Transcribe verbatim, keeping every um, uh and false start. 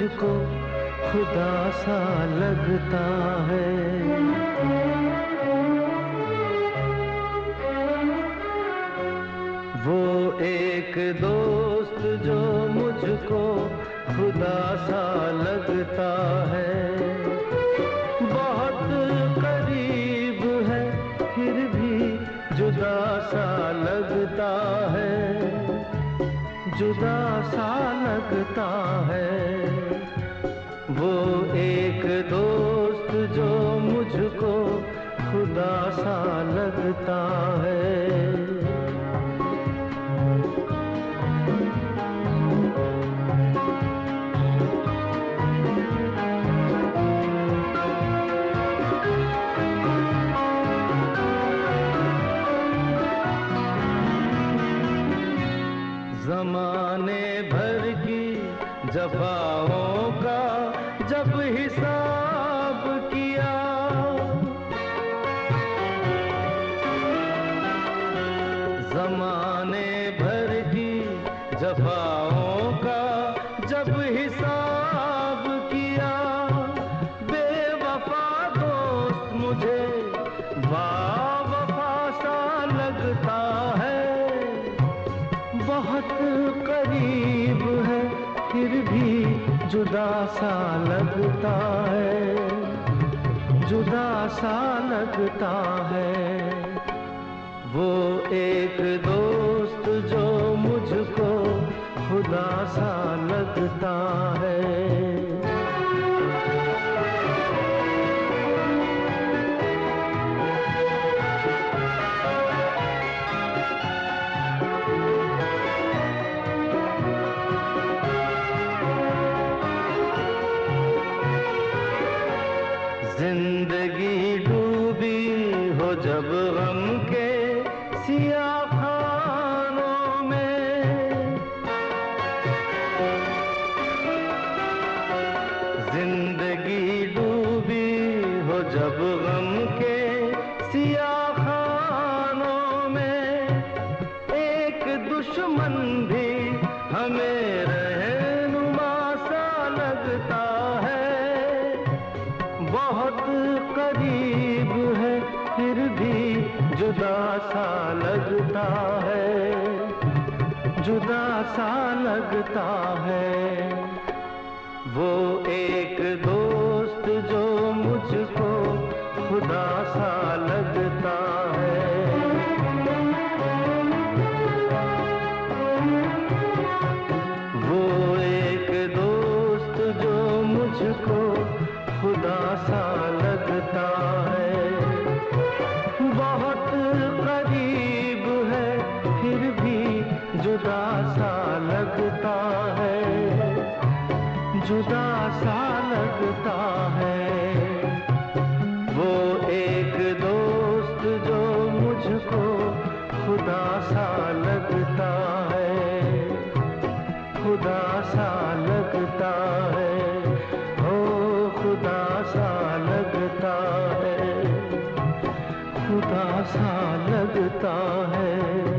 मुझको खुदा सा लगता है। वो एक दोस्त जो मुझको खुदा सा लगता है, बहुत करीब है फिर भी जुदा सा लगता है, जुदा सा लगता है। वो एक दोस्त जो मुझको खुदा सा लगता है। ज़माने भर की जफ़ाओं का जब हिसाब किया, ज़माने भर की जफ़ाओं का जब हिसाब किया, बेवफा दोस्त मुझे बावफा सा लगता है। बहुत करीब है फिर भी जुदा सा लगता है, जुदा सा लगता है। वो एक दोस्त जो मुझको खुदा सा लगता है। जिंदगी डूबी हो जब गम के सियाह खानों में, जिंदगी डूबी हो जब गम के सियाह खानों में, एक दुश्मन भी हमें रहनुमा सा लगता है। बहुत करीब है फिर भी जुदा सा लगता है, जुदा सा लगता है। वो एक दोस्त जो मुझको खुदा सा लगता है। वो एक दोस्त जो मुझको खुदा सा लगता है। बहुत करीब है फिर भी जुदा सा लगता है, जुदा सा लगता है। वो एक दोस्त जो मुझको खुदा सा लगता है, खुदा सा लगता है, ओ खुदा सा लगता है, खुदा सा लगता है।